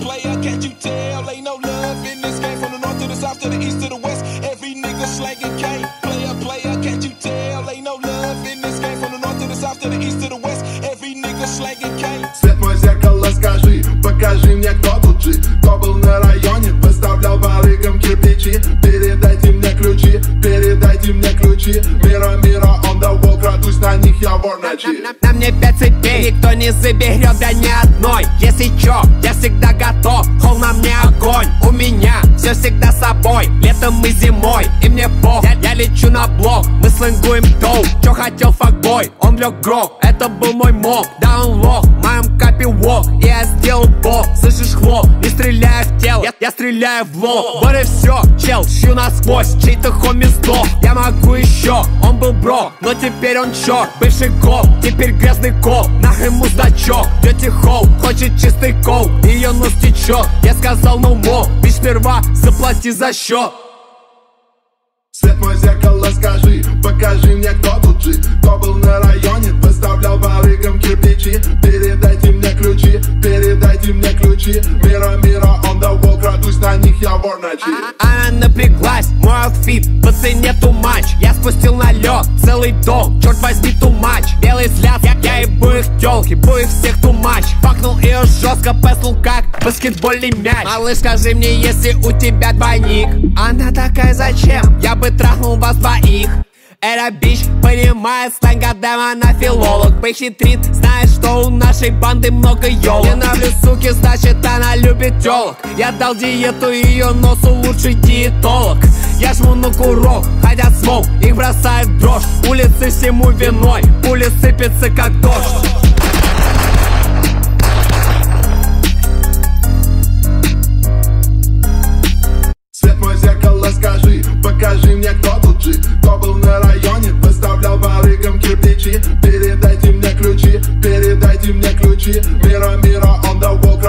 player, can't you tell? Ain't no love in this game. From the north to the south to the east to the west, every nigga slanging cane. Player, can't you tell? Ain't no love in this game. From the north to the south to the east to the west, every nigga slanging cane. Свет мой зеркало, скажи, покажи мне, кто тут жив. Кто был на районе, выставлял барыгам кирпичи. Передайте мне ключи, передайте мне ключи. Мира, on the wall, крадусь на них, я вор ночи. На мне 5 цепей, никто не заберет, да ни одной. Если чё, я всегда готов, холл на мне огонь. У меня все всегда с собой, летом и зимой. И мне пох, я лечу на блок, мы слэнгуем доу. Чё хотел факбой, он лег грох, это был мой моб. Да он лох, в моем капе вок, и я сделал бог. Слышишь хлоп, не стреляю в тело, я стреляю в лоб. Вот и все, чел, шью насквозь, чей-то хоми сдох. Я могу еще, он был бро, но теперь он черт. Бывший коп, теперь грязный коп, нахрен муздачок. Тети Хоу хочет чистый кол, ее нос течет. Я сказал no more, бич сперва заплати за счет. Свет мой зеркало, скажи, покажи мне, кто тут жив. Кто был на районе, выставлял барыгам кирпичи. Передайте мне ключи, передайте мне ключи. Мира, on the wall, крадусь на них, я вор ночи. Она напряглась, мой аутфит по цене too much. Я спустил на лед целый дом, черт возьми too much. Белый взгляд, я ебу их тёлки, ебу их всех too much. Факнул ее жестко, песнул как баскетбольный мяч. Малыш, скажи мне, если у тебя двойник. Она такая, зачем? Я бы трахнул вас двоих. Эта бич понимает сленг, гадаем, она филолог. Похитрит, знает, что у нашей банды много ёлок. Не нравлюсь, суки, значит она любит тёлок. Я дал диету ее носу, лучший диетолог. Я жму на курок, хотят смог, их бросает в дрожь. Улицы всему виной, пули сыпятся как дождь. Свет мой зеркало, скажи, покажи мне, кто тут жив. Кто был на районе, выставлял барыгам кирпичи. Передайте мне ключи, передайте мне ключи. Мира, on the wall,